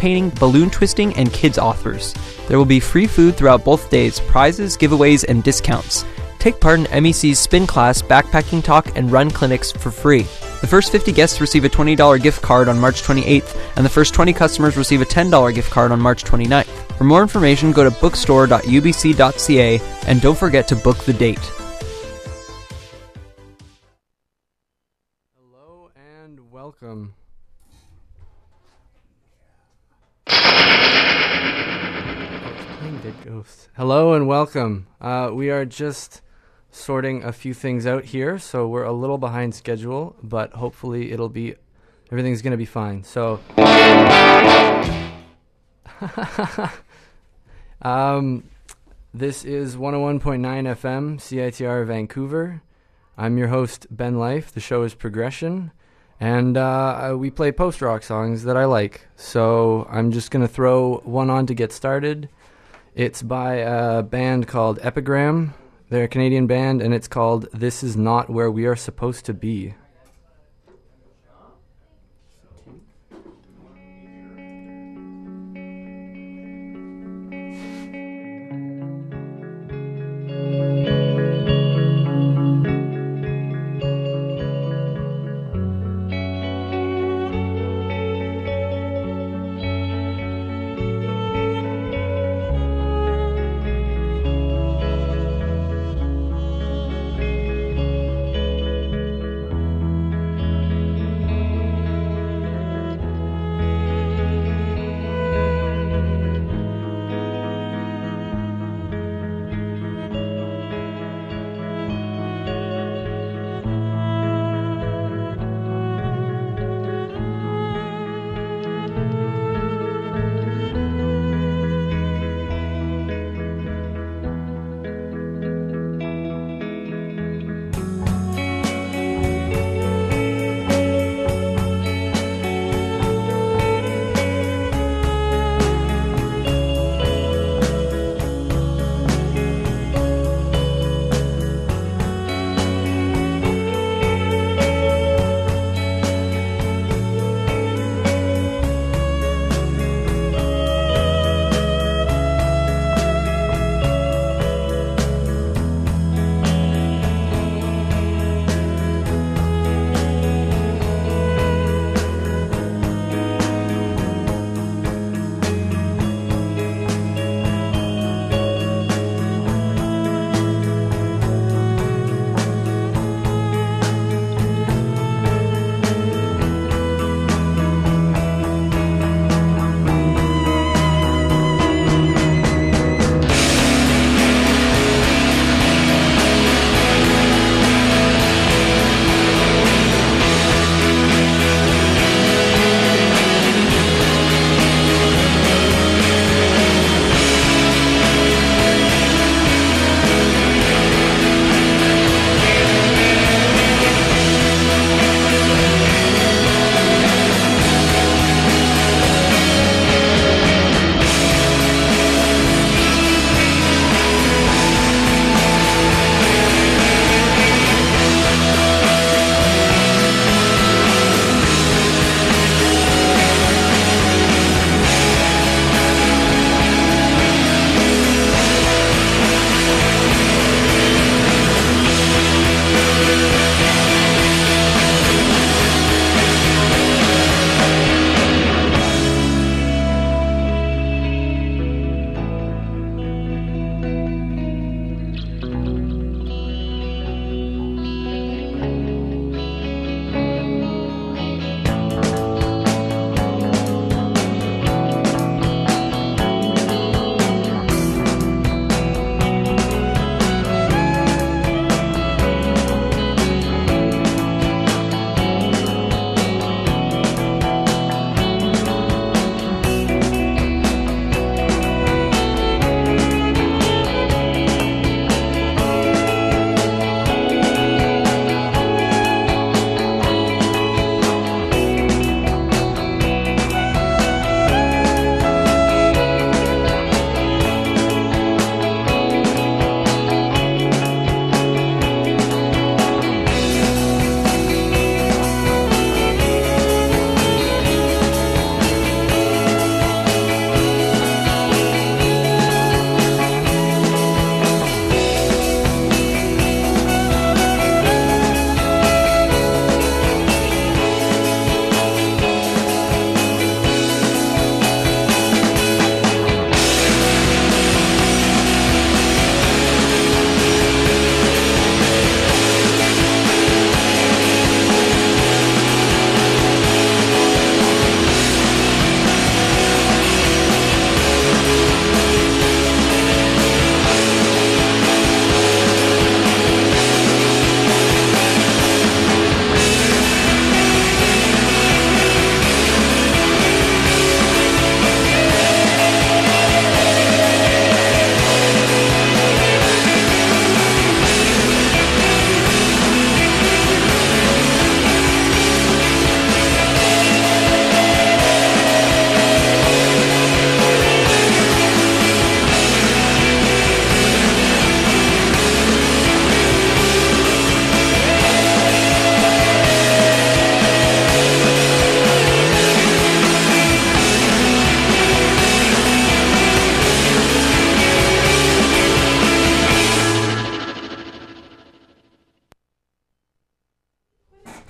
painting, balloon twisting, and kids offers. There will be free food throughout both days, prizes, giveaways, and discounts. Take part in MEC's spin class, backpacking talk, and run clinics for free. The first 50 guests receive a $20 gift card on March 28th, and the first 20 customers receive a $10 gift card on March 29th. For more information, go to bookstore.ubc.ca, and don't forget to book the date. Hello and welcome. Dead Ghost. Hello and welcome. We are just sorting a few things out here, so we're a little behind schedule, but hopefully everything's going to be fine. So, this is 101.9 FM, CITR Vancouver. I'm your host, Ben Life. The show is Progression, and we play post-rock songs that I like. So I'm just going to throw one on to get started. It's by a band called Epigram. They're a Canadian band, and it's called This Is Not Where We Are Supposed to Be.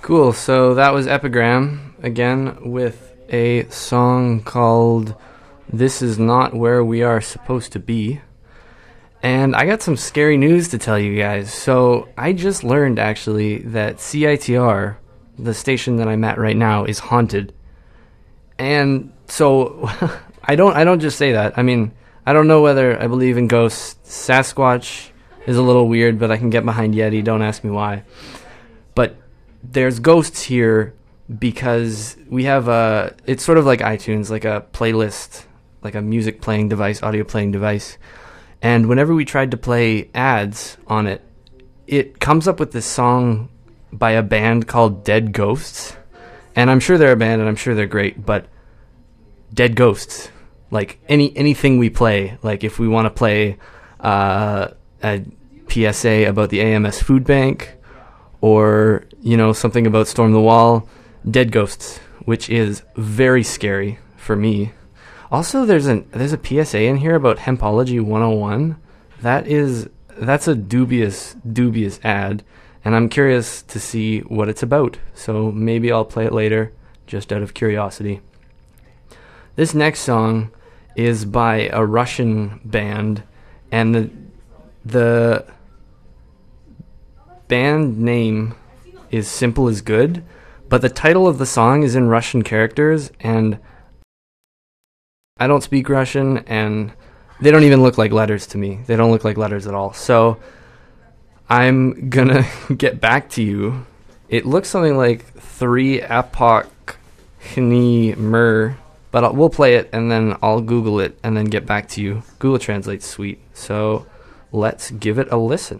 Cool. So that was Epigram again with a song called This Is Not Where We Are Supposed to Be. And I got some scary news to tell you guys. So I just learned actually that CITR, the station that I'm at right now, is haunted. And so I don't just say that. I mean, I don't know whether I believe in ghosts. Sasquatch is a little weird, but I can get behind Yeti. Don't ask me why. But there's ghosts here because we have it's sort of like iTunes, like a playlist, like a music playing device, audio playing device. And whenever we tried to play ads on it, it comes up with this song by a band called Dead Ghosts. And I'm sure they're a band and I'm sure they're great, but Dead Ghosts, like anything we play, like if we want to play a PSA about the AMS food bank, or, you know, something about Storm the Wall, Dead Ghosts, which is very scary for me. Also, there's a PSA in here about Hempology 101. That's a dubious ad, and I'm curious to see what it's about. So maybe I'll play it later, just out of curiosity. This next song is by a Russian band, and the band name is Simple is Good, but the title of the song is in Russian characters, and I don't speak Russian, and they don't even look like letters to me. They don't look like letters at all. So I'm gonna get back to you. It looks something like 3 apok hni mer, but we'll play it, and then I'll Google it, and then get back to you. Google Translate's sweet. So let's give it a listen.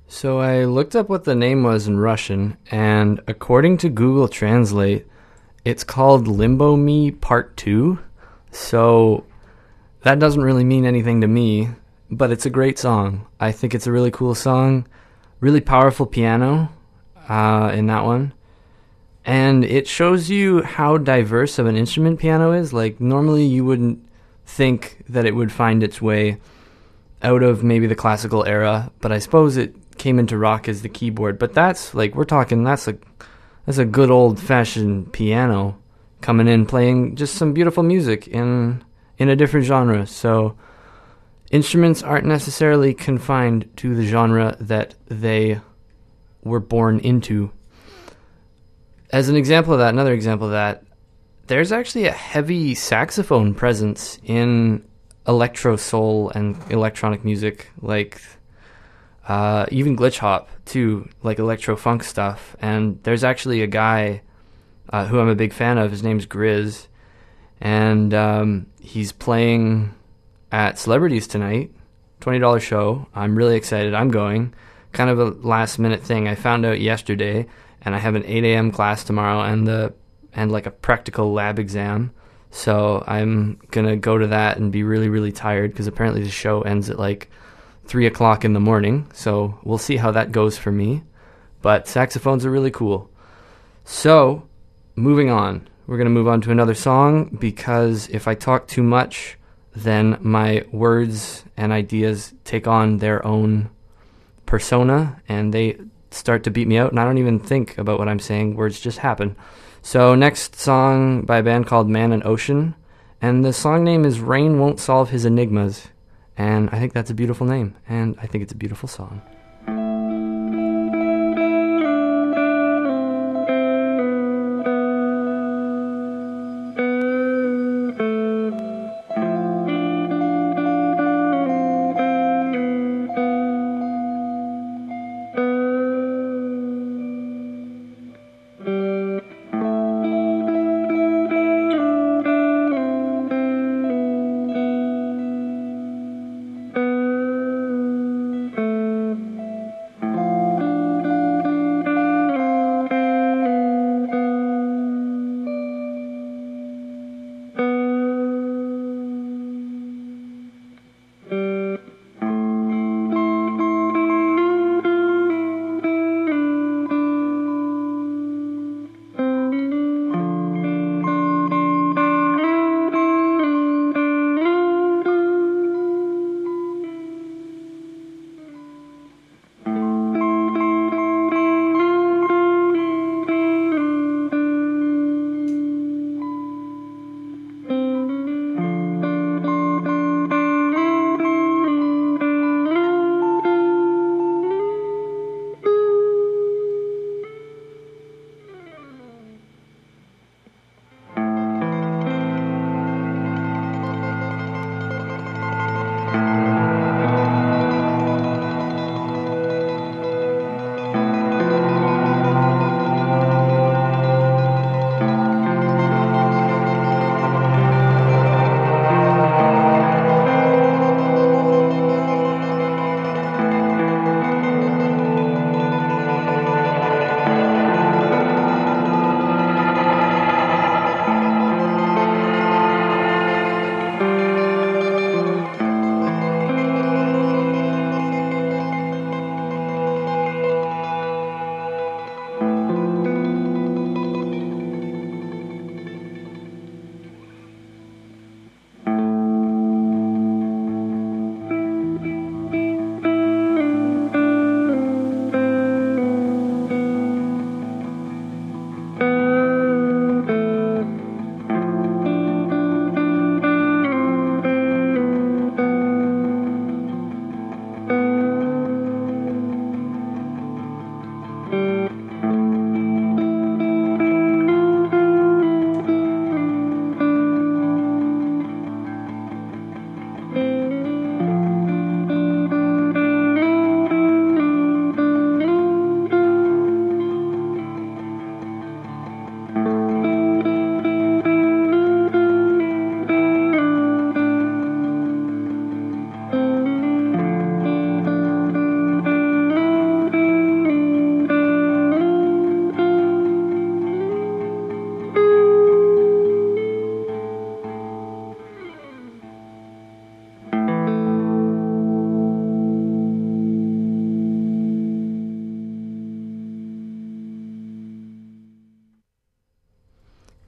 So I looked up what the name was in Russian, and according to Google Translate, it's called Limbo Me Part 2. So that doesn't really mean anything to me, but it's a great song. I think it's a really cool song, really powerful piano in that one. And it shows you how diverse of an instrument piano is. Like, normally you wouldn't think that it would find its way out of maybe the classical era, but I suppose it came into rock as the keyboard. But that's like, we're talking, that's a good old-fashioned piano coming in, playing just some beautiful music in a different genre. So instruments aren't necessarily confined to the genre that they were born into. As an example of that, another example of that, there's actually a heavy saxophone presence in electro soul and electronic music, like even glitch hop too, like electro funk stuff. And there's actually a guy who I'm a big fan of. His name's Grizz, and he's playing at Celebrities tonight, $20 show. I'm really excited. I'm going. Kind of a last minute thing. I found out yesterday, and I have an 8 a.m. class tomorrow and like a practical lab exam. So I'm going to go to that and be really, really tired because apparently the show ends at like 3 o'clock in the morning. So we'll see how that goes for me. But saxophones are really cool. So moving on. We're going to move on to another song because if I talk too much, then my words and ideas take on their own persona and they start to beat me out, and I don't even think about what I'm saying. Words just happen. So next song by a band called Man and Ocean, and the song name is Rain Won't Solve His Enigmas, and I think that's a beautiful name, and I think it's a beautiful song.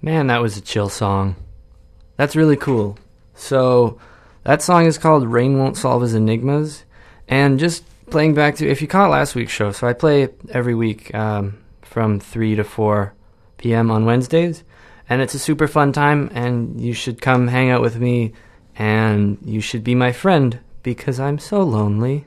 Man, that was a chill song. That's really cool. So, that song is called Rain Won't Solve His Enigmas. And just playing back to, if you caught last week's show, so I play every week from 3 to 4 p.m. on Wednesdays. And it's a super fun time, and you should come hang out with me, and you should be my friend, because I'm so lonely.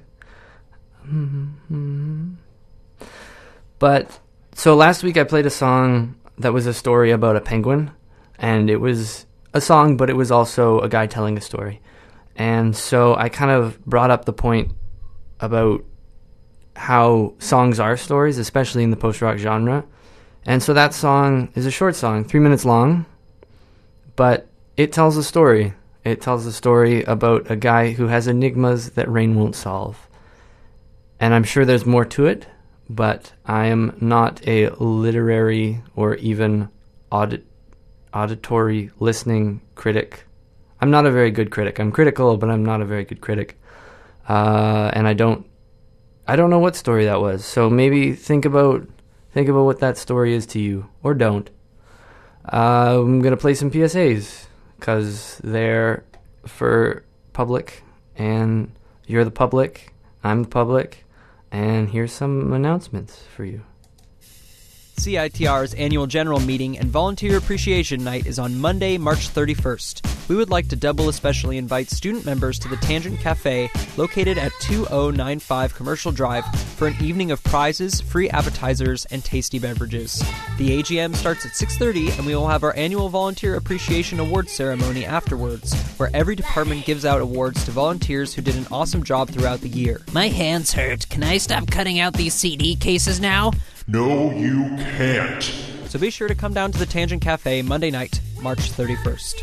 But, so last week I played a song that was a story about a penguin, and it was a song, but it was also a guy telling a story. And so I kind of brought up the point about how songs are stories, especially in the post-rock genre. And so that song is a short song, 3 minutes long, but it tells a story. It tells a story about a guy who has enigmas that rain won't solve. And I'm sure there's more to it, but I am not a literary or even auditory listening critic. I'm not a very good critic. I'm critical, but I'm not a very good critic. And I don't know what story that was. So maybe think about what that story is to you, or don't. I'm gonna play some PSAs because they're for public, and you're the public. I'm the public. And here's some announcements for you. CITR's annual general meeting and volunteer appreciation night is on Monday, March 31st. We would like to double especially invite student members to the Tangent Cafe, located at 2095 Commercial Drive, for an evening of prizes, free appetizers, and tasty beverages. The AGM starts at 6:30, and we will have our annual volunteer appreciation awards ceremony afterwards, where every department gives out awards to volunteers who did an awesome job throughout the year. My hands hurt. Can I stop cutting out these CD cases now? No, you can't. So be sure to come down to the Tangent Cafe Monday night, March 31st.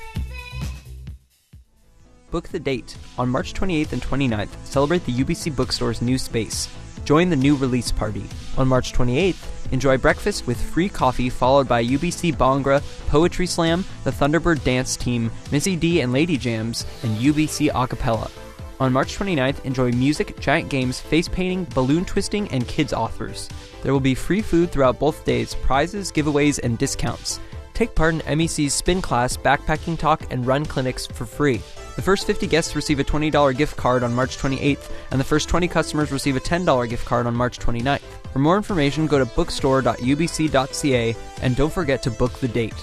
Book the date. On March 28th and 29th, celebrate the UBC Bookstore's new space. Join the new release party. On March 28th, enjoy breakfast with free coffee followed by UBC Bhangra, Poetry Slam, the Thunderbird Dance Team, Missy D and Lady Jams, and UBC Acapella. On March 29th, enjoy music, giant games, face painting, balloon twisting, and kids authors. There will be free food throughout both days, prizes, giveaways, and discounts. Take part in MEC's spin class, backpacking talk, and run clinics for free. The first 50 guests receive a $20 gift card on March 28th, and the first 20 customers receive a $10 gift card on March 29th. For more information, go to bookstore.ubc.ca, and don't forget to book the date.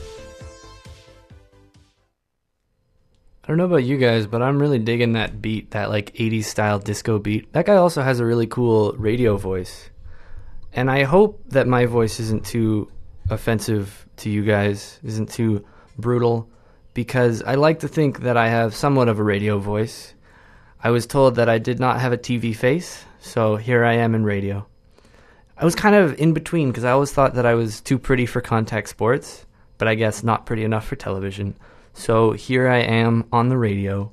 I don't know about you guys, but I'm really digging that beat, that like 80s style disco beat. That guy also has a really cool radio voice. And I hope that my voice isn't too offensive to you guys, isn't too brutal, because I like to think that I have somewhat of a radio voice. I was told that I did not have a TV face, so here I am in radio. I was kind of in between because I always thought that I was too pretty for contact sports, but I guess not pretty enough for television. So here I am on the radio,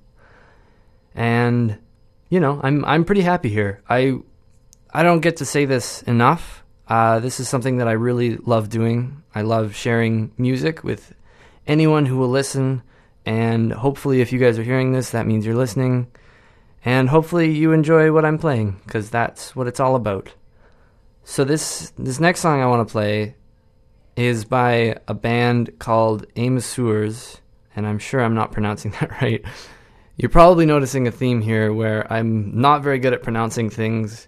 and you know, I'm pretty happy here. I don't get to say this enough. This is something that I really love doing. I love sharing music with anyone who will listen, and hopefully if you guys are hearing this, that means you're listening, and hopefully you enjoy what I'm playing, because that's what it's all about. So this next song I want to play is by a band called Amosures, and I'm sure I'm not pronouncing that right. You're probably noticing a theme here where I'm not very good at pronouncing things,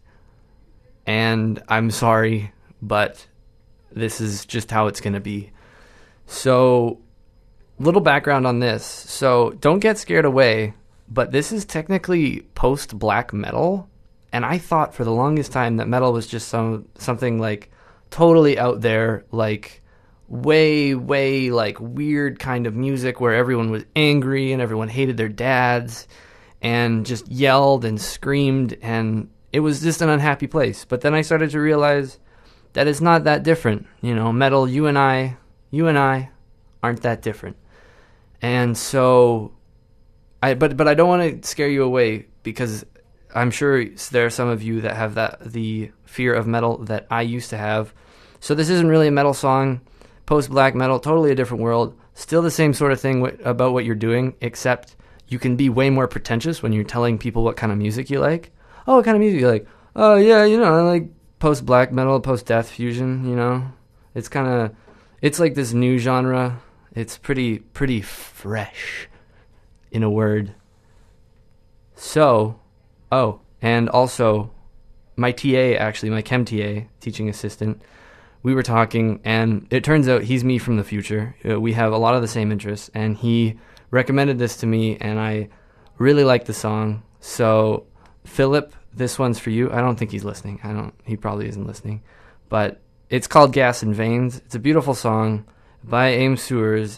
and I'm sorry, but this is just how it's going to be. So, little background on this. So, don't get scared away, but this is technically post-black metal, and I thought for the longest time that metal was just something like totally out there, like way like weird kind of music where everyone was angry and everyone hated their dads and just yelled and screamed, and it was just an unhappy place. But then I started to realize that it's not that different. You know, metal, you and I aren't that different. And so but I don't want to scare you away, because I'm sure there are some of you that have the fear of metal that I used to have. So this isn't really a metal song. Post-black metal, totally a different world. Still the same sort of thing about what you're doing, except you can be way more pretentious when you're telling people what kind of music you like. Oh, what kind of music you like? Oh, yeah, you know, I like post-black metal, post-death fusion, you know. It's kind of It's like this new genre. It's pretty fresh, in a word. So, and also, my TA, actually, my chem TA, teaching assistant, we were talking, and it turns out he's me from the future. We have a lot of the same interests, and he recommended this to me, and I really like the song. So, Philip, this one's for you. I don't think he's listening. He probably isn't listening. But it's called Gas and Veins. It's a beautiful song by Aim Sewers,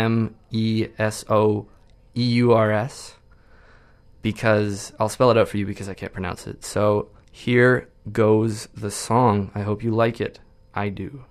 Amesoeurs, because I'll spell it out for you because I can't pronounce it. So here goes the song. I hope you like it. I do.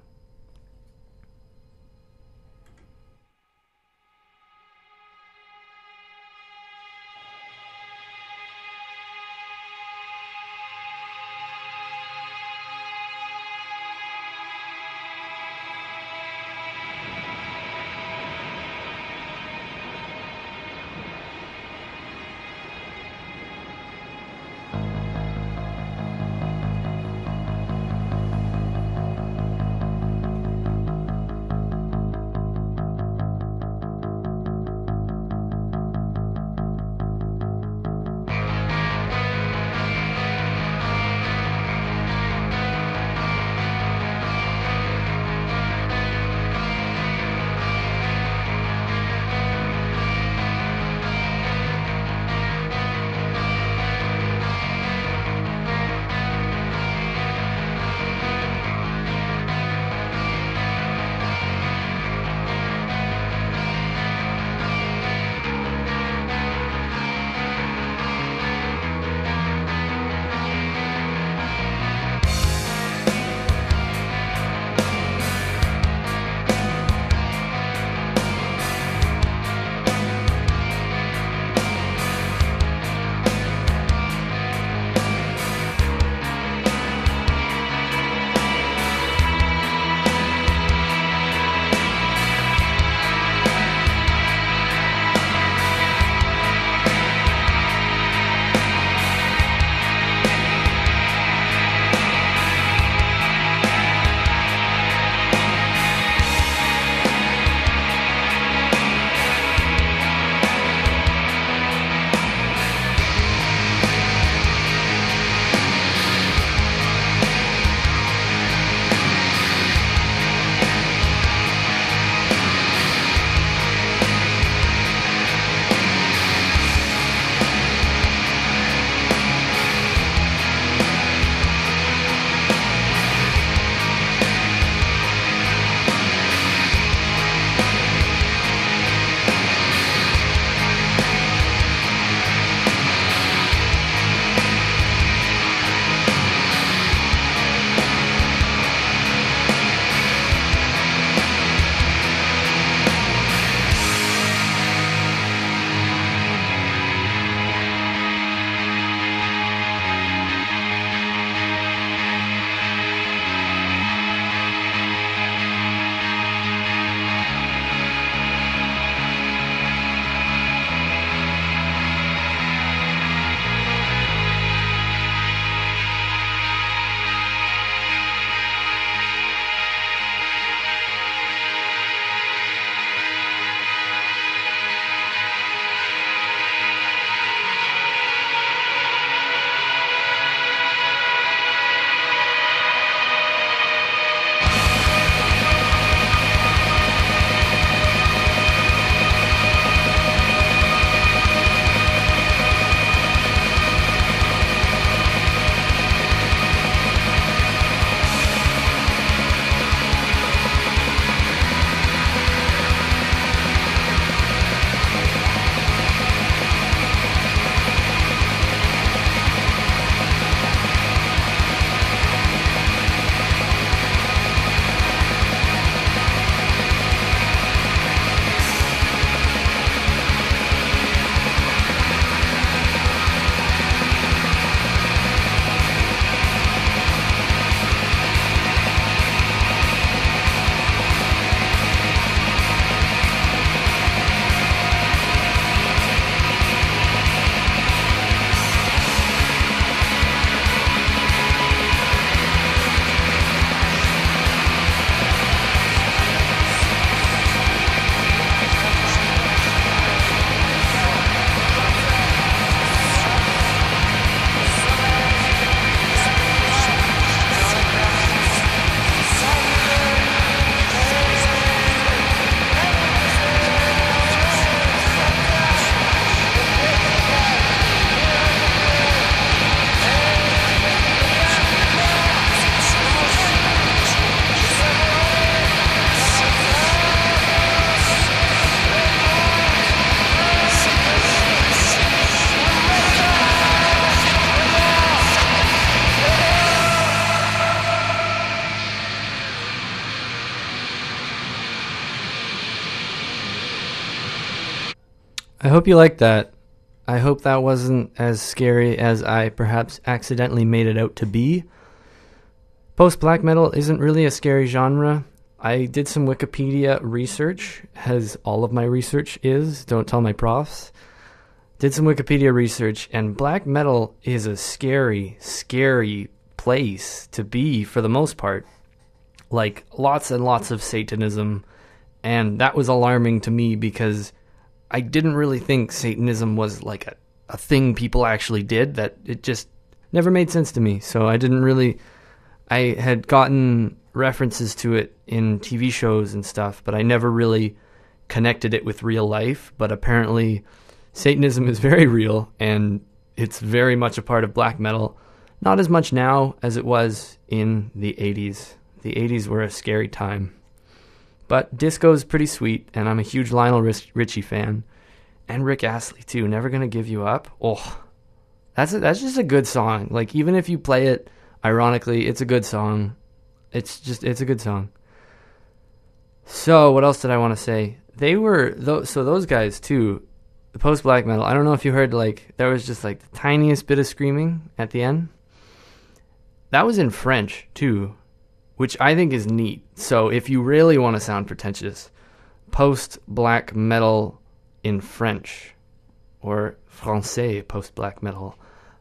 I hope you liked that. I hope that wasn't as scary as I perhaps accidentally made it out to be. Post-black metal isn't really a scary genre. I did some Wikipedia research, as all of my research is, don't tell my profs. Did some Wikipedia research, and black metal is a scary, scary place to be for the most part. Like, lots and lots of Satanism, and that was alarming to me because I didn't really think Satanism was like a thing people actually did, that it just never made sense to me. So I had gotten references to it in TV shows and stuff, but I never really connected it with real life. But apparently Satanism is very real, and it's very much a part of black metal. Not as much now as it was in the 80s. The 80s were a scary time. But disco's pretty sweet, and I'm a huge Lionel Richie fan. And Rick Astley, too. Never Gonna Give You Up. Oh, that's just a good song. Like, even if you play it ironically, it's a good song. It's a good song. So, what else did I want to say? Those guys, too, the post-black metal, I don't know if you heard, like, there was just, like, the tiniest bit of screaming at the end. That was in French, too, which I think is neat. So if you really want to sound pretentious, post-black metal in French, or français post-black metal,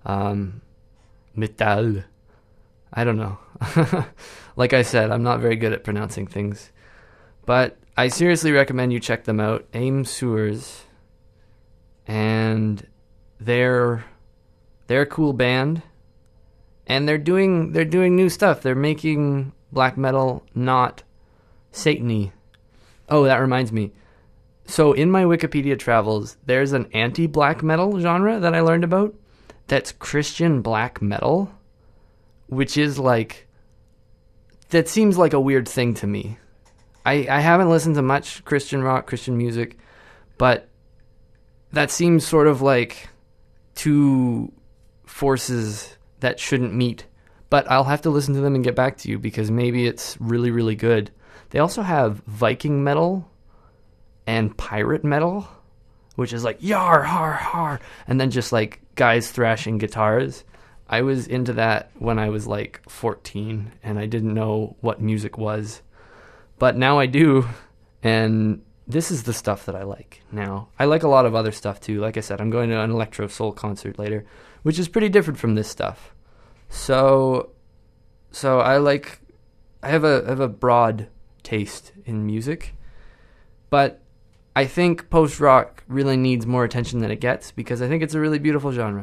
metal, I don't know. Like I said, I'm not very good at pronouncing things, but I seriously recommend you check them out. Aim Sewers, and they're a cool band, and they're doing new stuff. They're making black metal not Satan-y. Oh, that reminds me. So in my Wikipedia travels, there's an anti-black metal genre that I learned about that's Christian black metal, which is like, that seems like a weird thing to me. I haven't listened to much Christian rock, Christian music, but that seems sort of like two forces that shouldn't meet. But I'll have to listen to them and get back to you, because maybe it's really, really good. They also have Viking metal and pirate metal, which is like yar, har, har, and then just like guys thrashing guitars. I was into that when I was like 14, and I didn't know what music was. But now I do, and this is the stuff that I like now. I like a lot of other stuff too. Like I said, I'm going to an electro soul concert later, which is pretty different from this stuff. So I have a broad taste in music, but I think post-rock really needs more attention than it gets, because I think it's a really beautiful genre.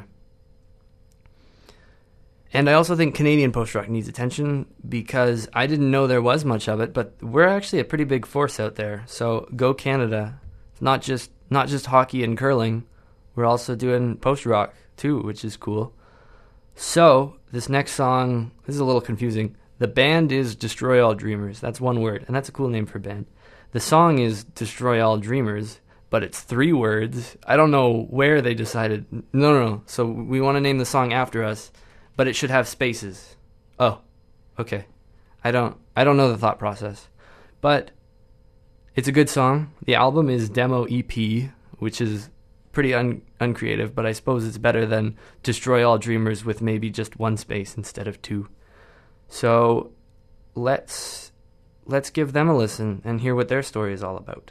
And I also think Canadian post-rock needs attention, because I didn't know there was much of it, but we're actually a pretty big force out there. So go Canada. It's not just hockey and curling. We're also doing post-rock too, which is cool. So, this next song, this is a little confusing. The band is Destroy All Dreamers. That's one word, and that's a cool name for a band. The song is Destroy All Dreamers, but it's 3 words. I don't know where they decided. No. So, we want to name the song after us, but it should have spaces. Oh, okay. I don't know the thought process. But it's a good song. The album is Demo EP, which is pretty uncreative, but I suppose it's better than Destroy All Dreamers with maybe just 1 space instead of 2. So let's give them a listen and hear what their story is all about.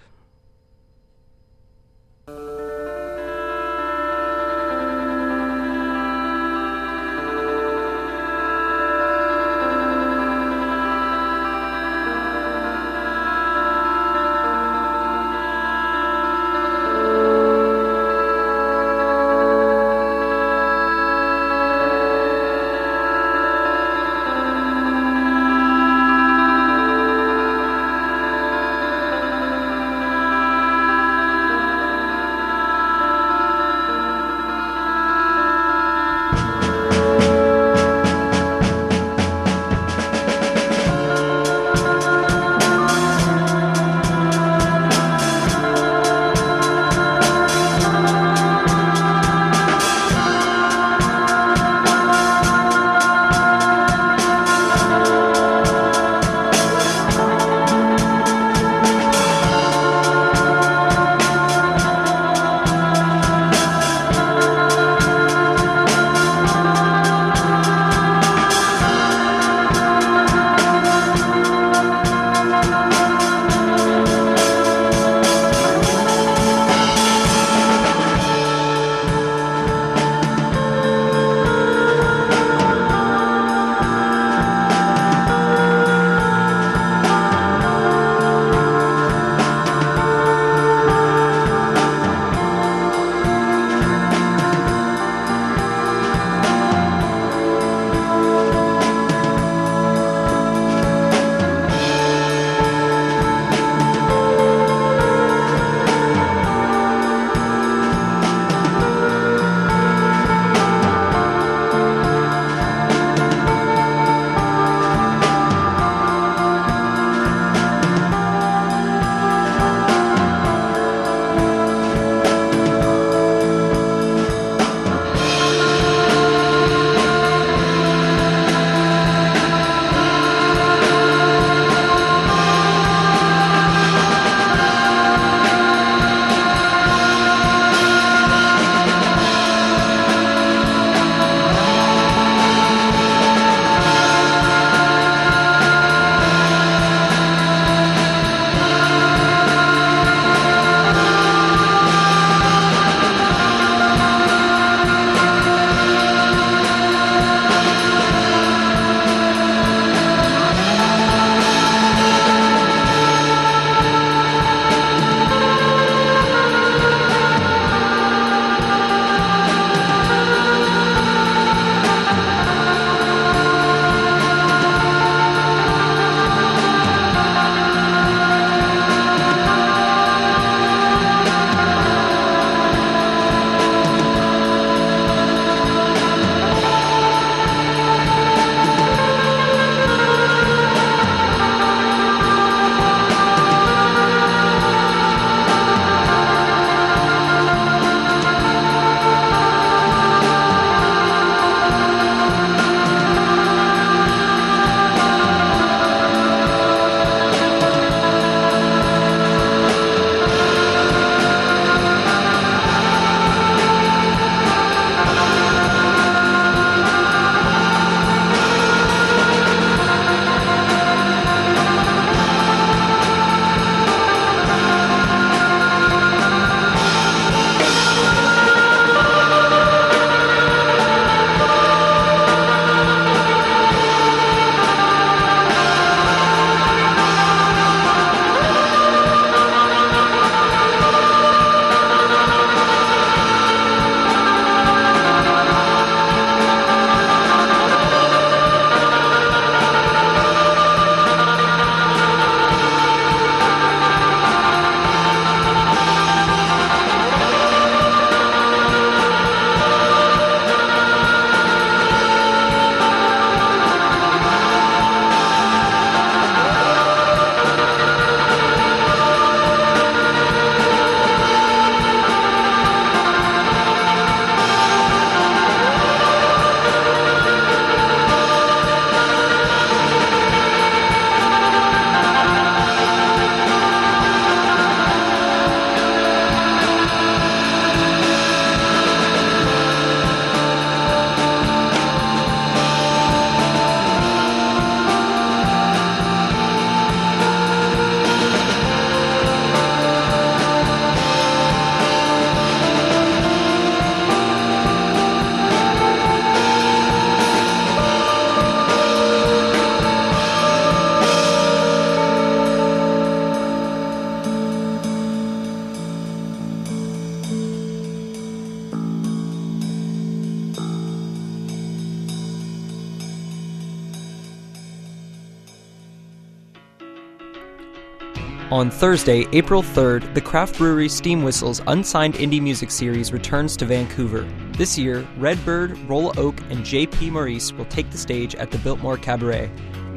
On Thursday, April 3rd, the craft brewery Steam Whistle's Unsigned Indie Music Series returns to Vancouver. This year, Redbird, Roll Oak, and J.P. Maurice will take the stage at the Biltmore Cabaret.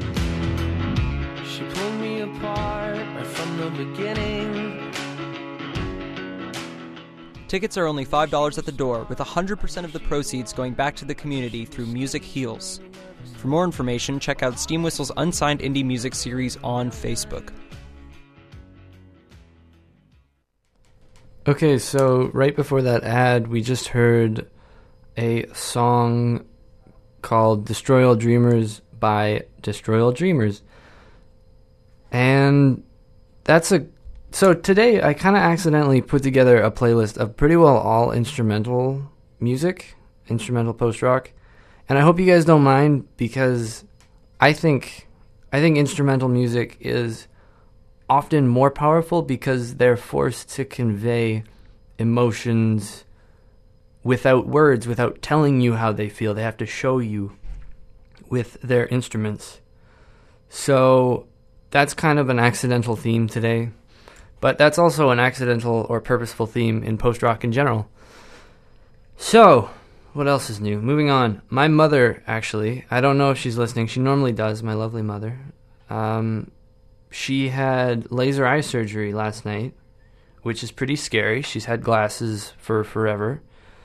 She pulled me apart right from the beginning. Tickets are only $5 at the door, with 100% of the proceeds going back to the community through Music Heals. For more information, check out Steam Whistle's Unsigned Indie Music Series on Facebook. Okay, so right before that ad, we just heard a song called Destroy All Dreamers by Destroy All Dreamers. And so today I kind of accidentally put together a playlist of pretty well all instrumental music, instrumental post-rock. And I hope you guys don't mind, because I think instrumental music is often more powerful because they're forced to convey emotions without words, without telling you how they feel. They have to show you with their instruments. So that's kind of an accidental theme today, but that's also an accidental or purposeful theme in post-rock in general. So, what else is new? Moving on. My mother, actually, I don't know if she's listening. She normally does, my lovely mother. She had laser eye surgery last night, which is pretty scary. She's had glasses for forever.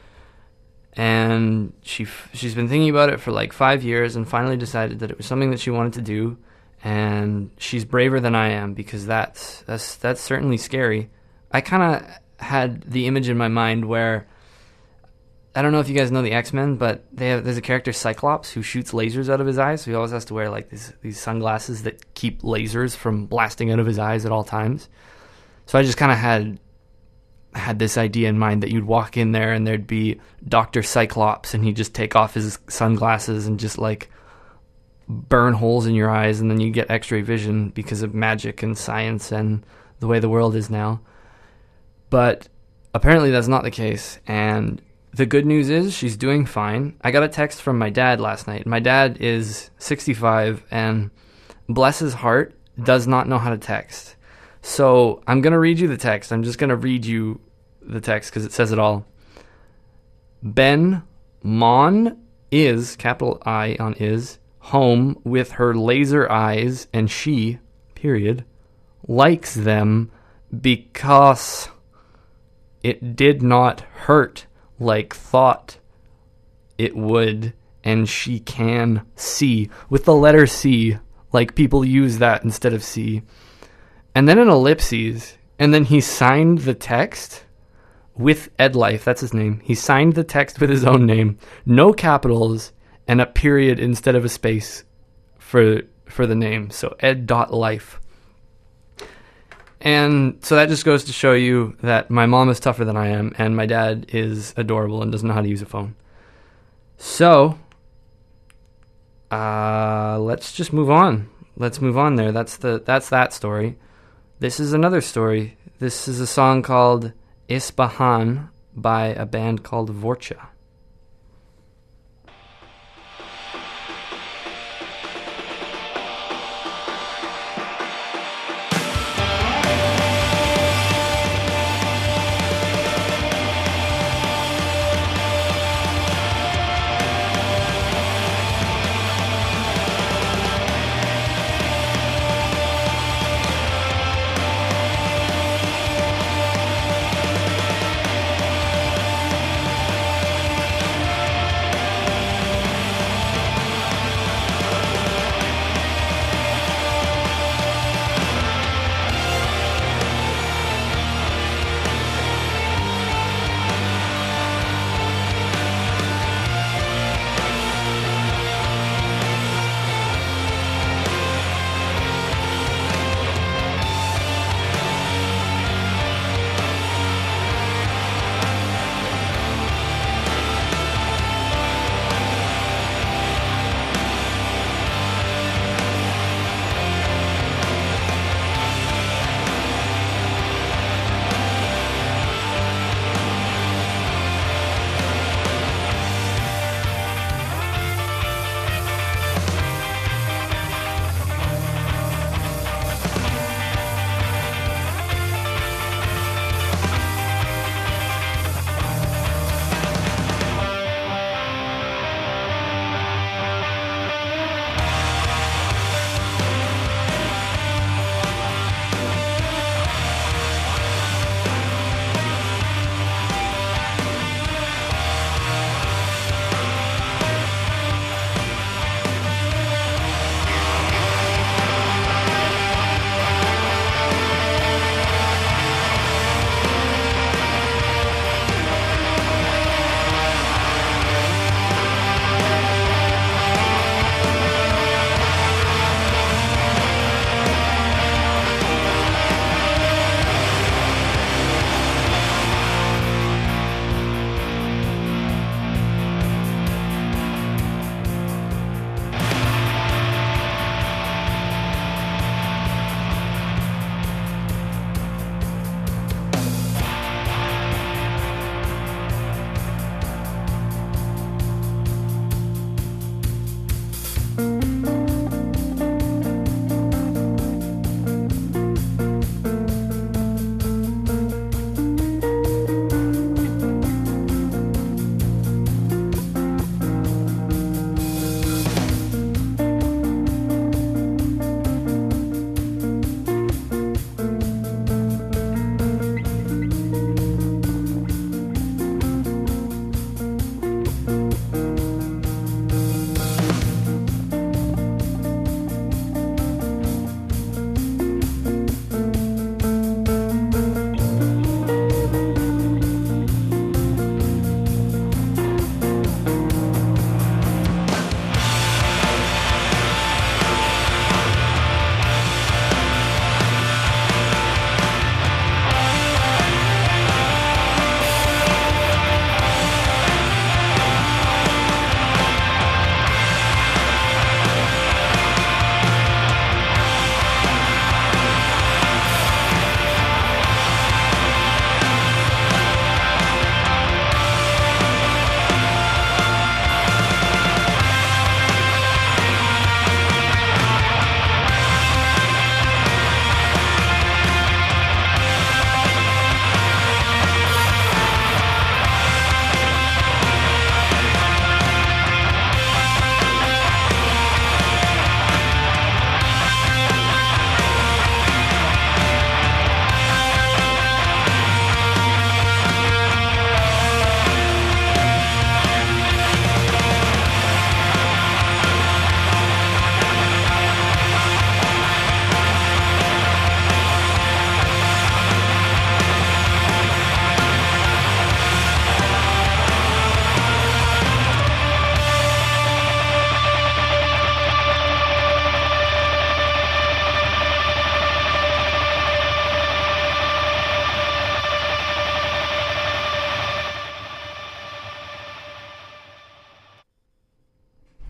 And she's been thinking about it for like 5 years and finally decided that it was something that she wanted to do. And she's braver than I am, because that's certainly scary. I kind of had the image in my mind where, I don't know if you guys know the X-Men, but there's a character, Cyclops, who shoots lasers out of his eyes. So he always has to wear like these sunglasses that keep lasers from blasting out of his eyes at all times. So I just kind of had this idea in mind that you'd walk in there and there'd be Dr. Cyclops, and he'd just take off his sunglasses and just like burn holes in your eyes, and then you get x-ray vision because of magic and science and the way the world is now. But apparently that's not the case, and the good news is she's doing fine. I got a text from my dad last night. My dad is 65 and, bless his heart, does not know how to text. So I'm going to read you the text. I'm just going to read you the text because it says it all. Ben Mon is, capital I on is, home with her laser eyes, and she, period, likes them because it did not hurt like thought it would, and she can see, with the letter C, like people use that instead of C, and then an ellipses, and then he signed the text with Ed Life, that's his name. He signed the text with his own name, no capitals, and a period instead of a space for the name, so Ed.Life. And so that just goes to show you that my mom is tougher than I am, and my dad is adorable and doesn't know how to use a phone. So, let's just move on. Let's move on there. That's that story. This is another story. This is a song called Ispahan by a band called Vorcha.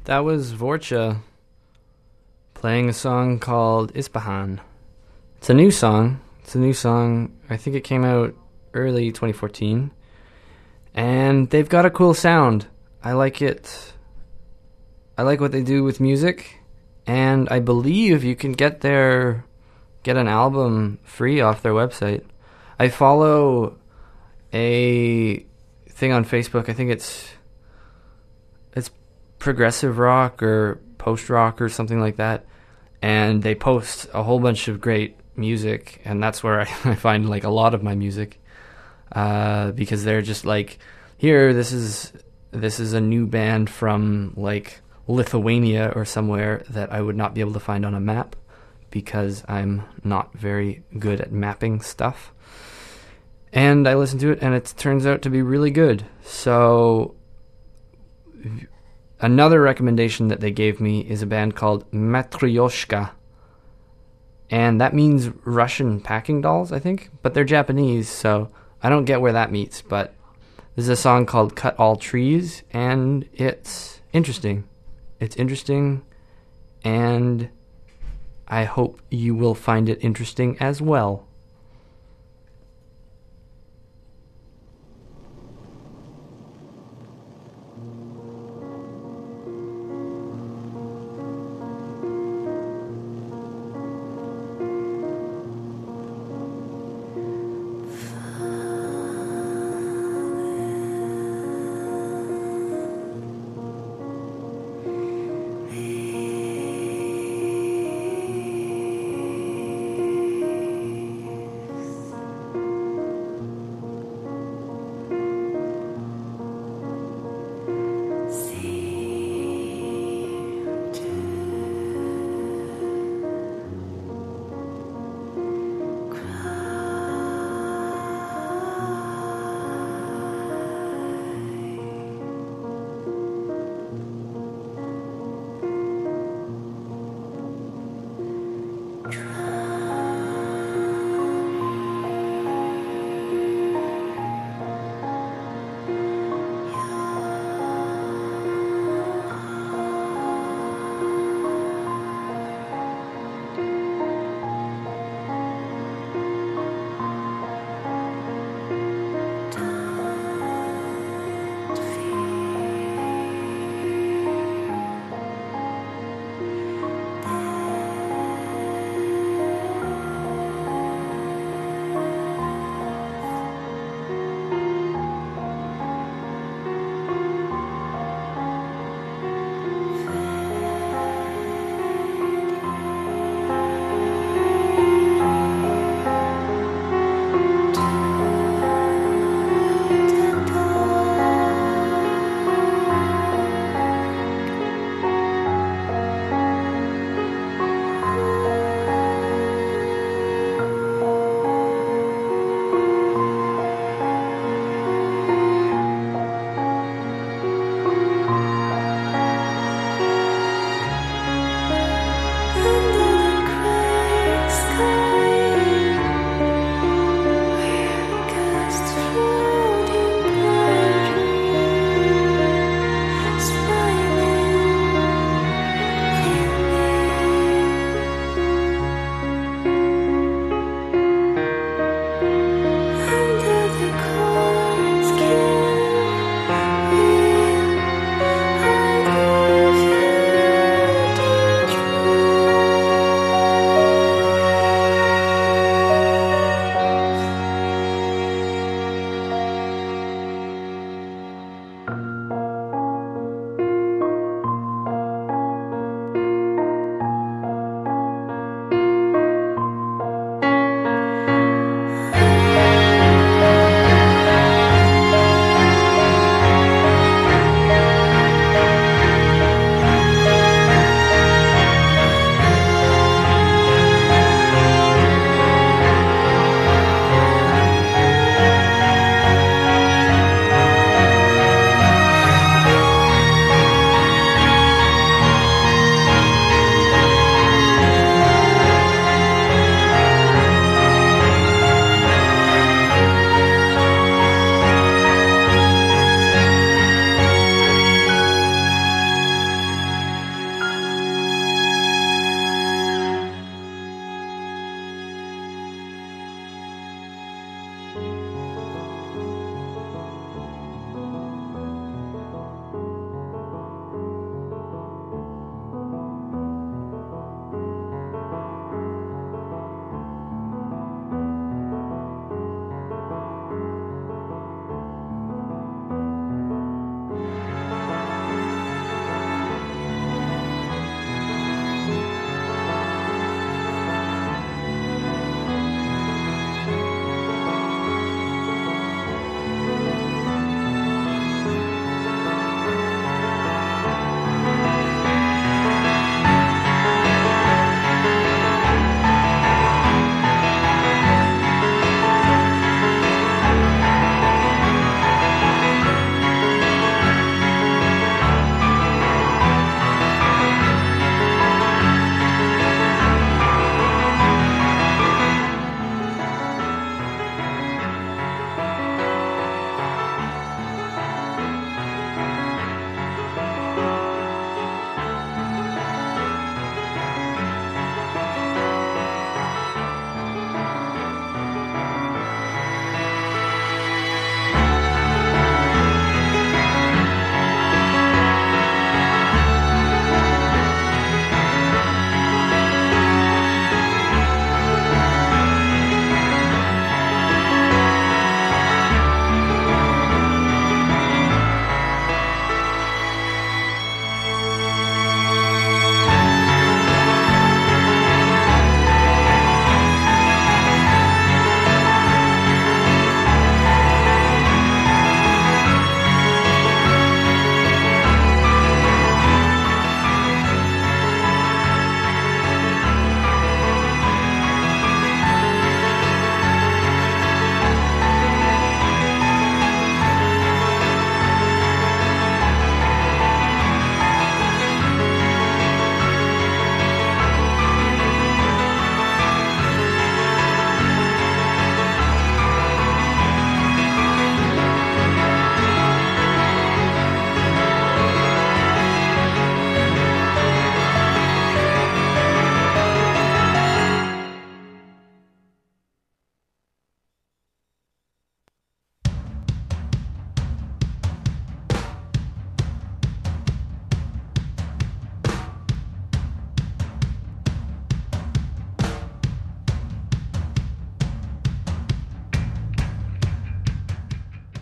That was Vorcha playing a song called Ispahan. It's a new song. I think it came out early 2014. And they've got a cool sound. I like it. I like what they do with music. And I believe you can get an album free off their website. I follow a thing on Facebook. I think it's progressive rock or post rock or something like that, and they post a whole bunch of great music, and that's where I find like a lot of my music, because they're just like, here, this is a new band from like Lithuania or somewhere that I would not be able to find on a map because I'm not very good at mapping stuff. And I listen to it, and it turns out to be really good. So another recommendation that they gave me is a band called Matryoshka. And that means Russian packing dolls, I think. But they're Japanese, so I don't get where that meets. But this is a song called Cut All Trees, and it's interesting. It's interesting, and I hope you will find it interesting as well.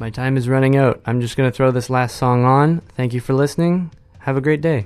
my time is running out. I'm just going to throw this last song on. Thank you for listening. Have a great day.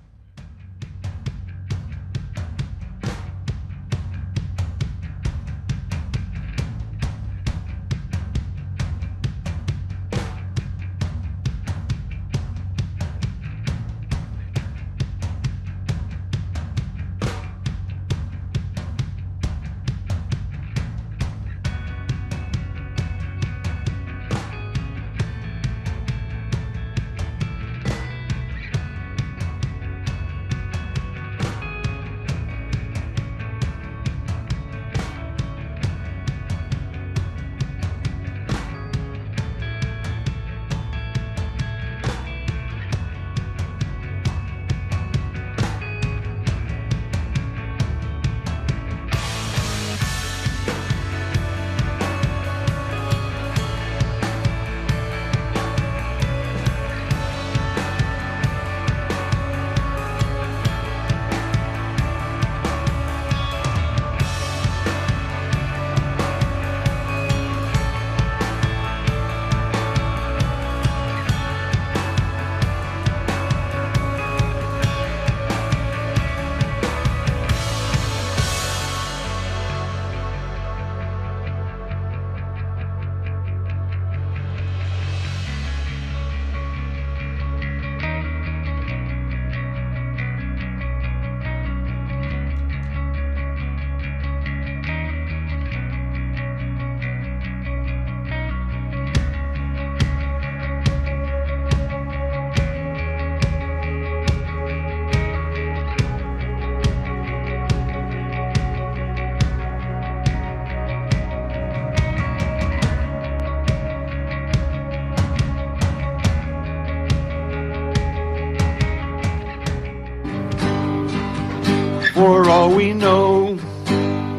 For all we know,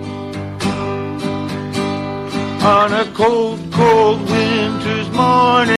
on a cold, cold winter's morning.